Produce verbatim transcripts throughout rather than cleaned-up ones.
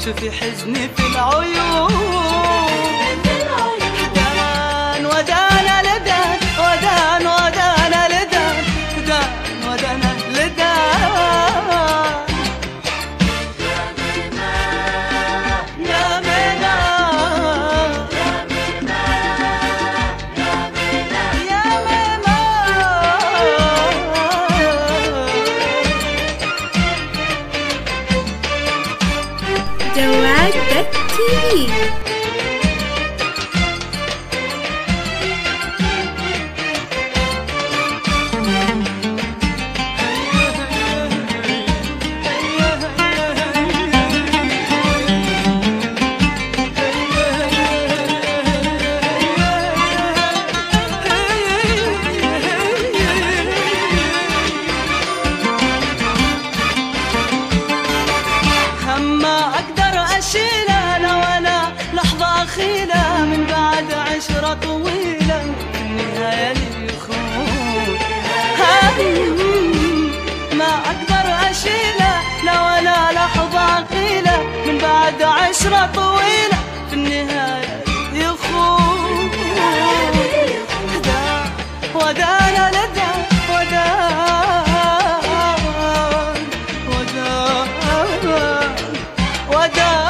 شوفي حزني في العيون. دان ودانا لدان ودان ودانا لدان دان ودانا لدان يا مينا يا مينا جواد تي في. من بعد عشرة طويلة في النهاية اليخون ما أقدر أشيله لا ولا لحظة قيلة من بعد عشرة طويلة في النهاية يخون دان ودانا لدان ودان ودان ودان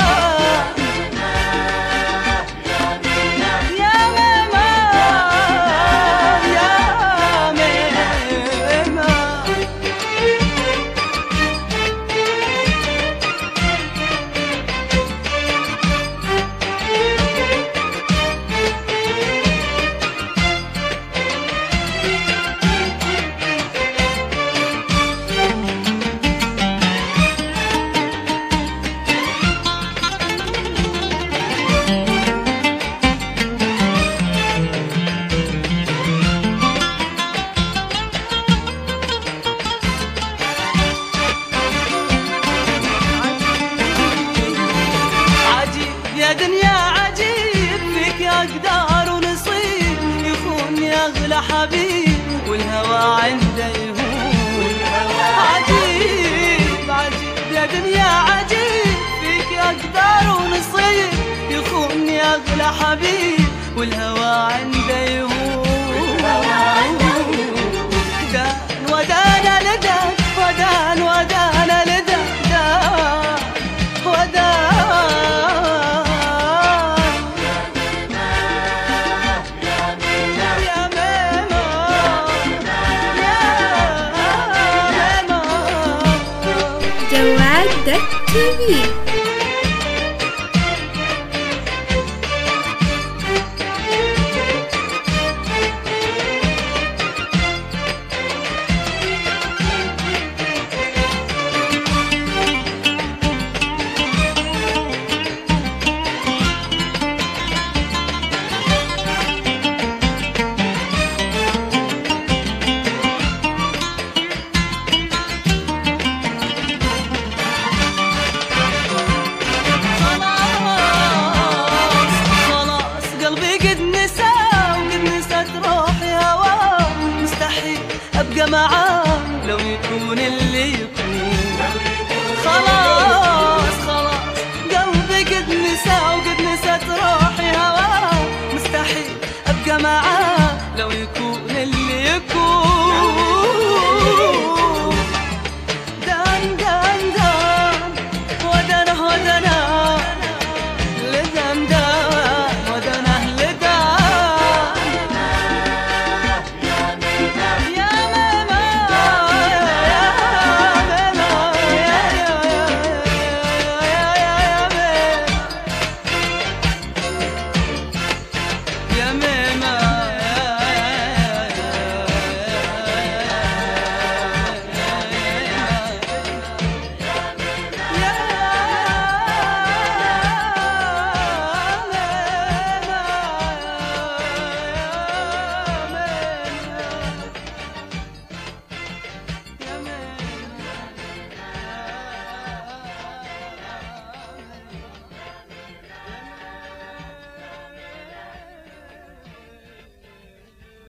يا دنيا عجيب فيك أقدار ونصيب يخون أغلى حبيب والهوى عنده يهون عجيب عجيب يا دنيا عجيب فيك أقدار ونصيب يخون أغلى حبيب والهوى عنده يهون دان ودانا لدان ودان ودانا لدان دان ودان جواد تي في. أبقى معاه لو يكون اللي يكون خلاص خلاص قلبي قد نسى وقد نسيت روحي هواه مستحيل أبقى معاه لو يكون اللي يكون